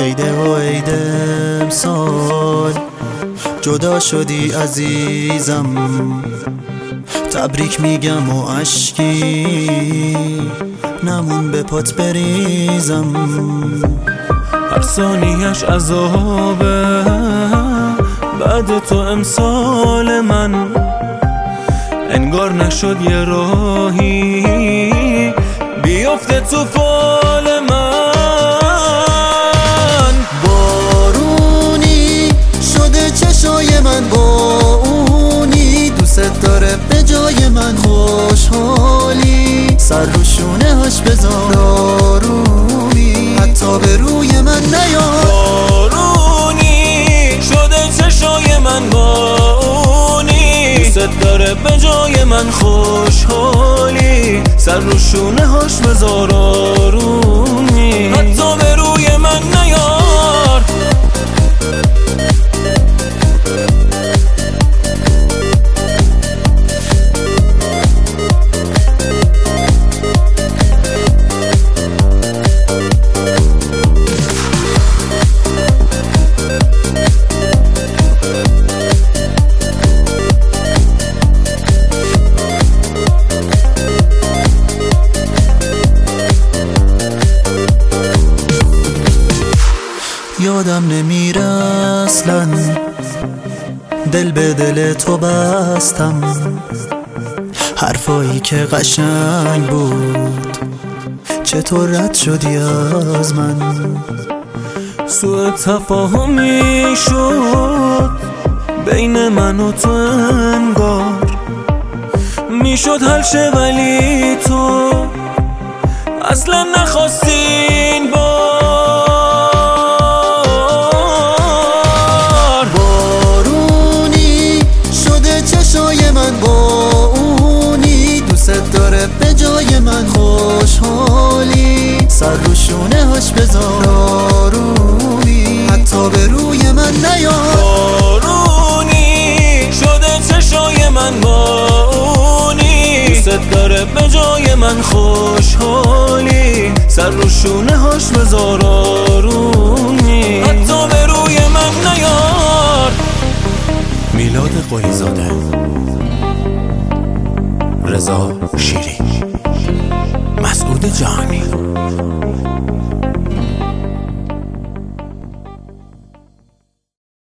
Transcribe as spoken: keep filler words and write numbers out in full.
عیده و عید امسال جدا شدی عزیزم، تبریک میگم و اشکی نمون به پات بریزم. هر ثانیه‌اش عذابه بعد تو امسال من، انگار نشد یه راهی بیفته تو فال من. بارونی شده چشای من با اونی، دوست داره به جای من خوشحالی، سر رو شونه هاش بذار آرومی، حتی به روی من نیار. بارونی شده چشای من با اونی، دوست داره به جای من خوشحالی، سر رو شونه هاش بذار آرومی، حتی به روی من نیار. یادم نمیره اصلا دل به دل تو بستم، حرفایی که قشنگ بود چطور رد شدی از من. سوء تفاهمی شد بین من و تو، انگار میشد حل شه ولی تو اصلا نخواستین با. داره به جای من خوشحالی، سر رو شونه هاش بذار آرومی، حتی به روی من نیار. بارونی شده چشای من با اونی، دوست داره به جای من خوشحالی، سر رو شونه هاش بذار آرومی، حتی به روی من نیار. میلاد قلیزاده، رضا شیری، مسعود جهانی.